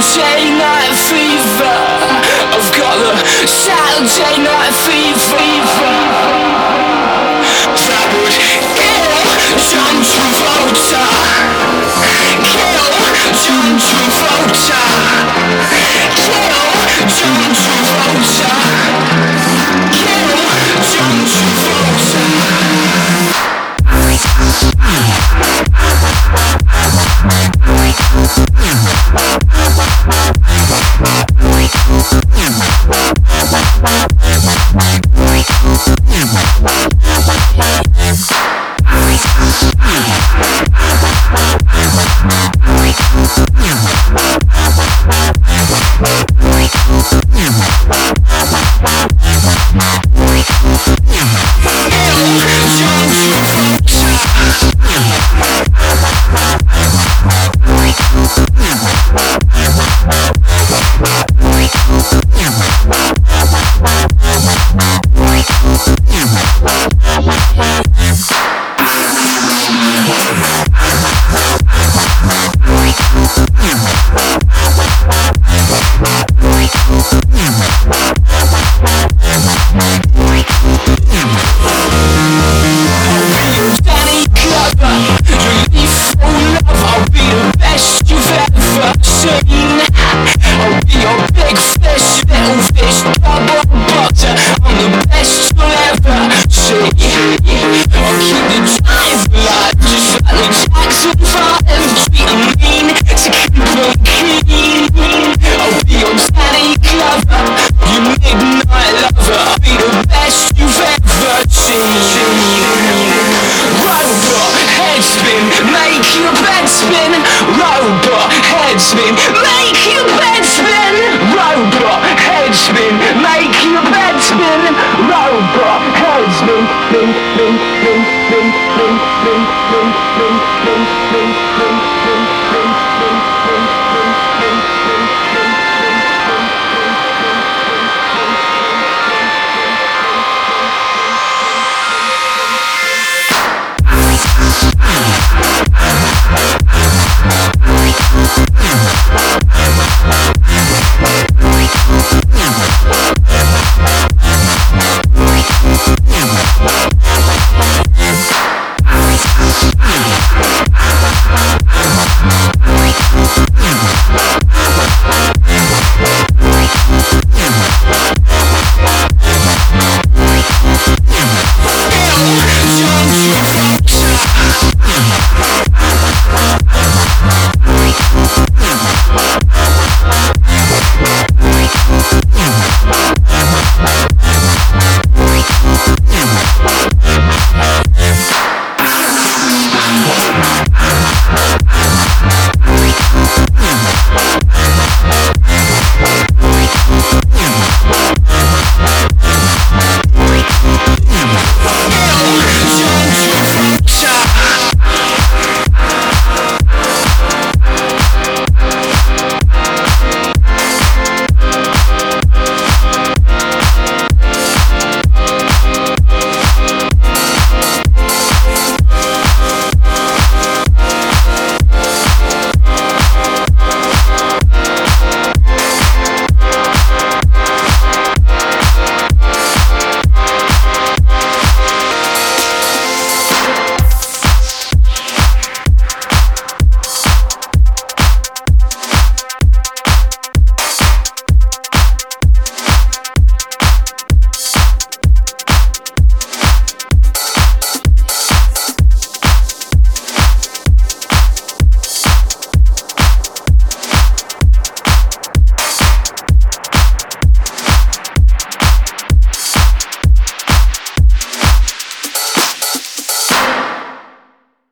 Saturday night fever. I've got the Saturday night fever. That would kill John Travolta. Kill John Travolta. Kill John Travolta. Kill John Travolta. I'll be your big fish, little fish, double butter. I'm the best you'll ever see. I'll keep the drive alive, just like the Jackson 5. Treat them mean to keep them keen. I'll be your Danny Glover, your midnight lover. I'll be the best you've ever seen. Robot head spin, make your bed spin. Robot head spin, make your bed spin. Robot head spin, make your bed spin. Robot head spin, spin, spin, spin, spin, spin, spin, spin.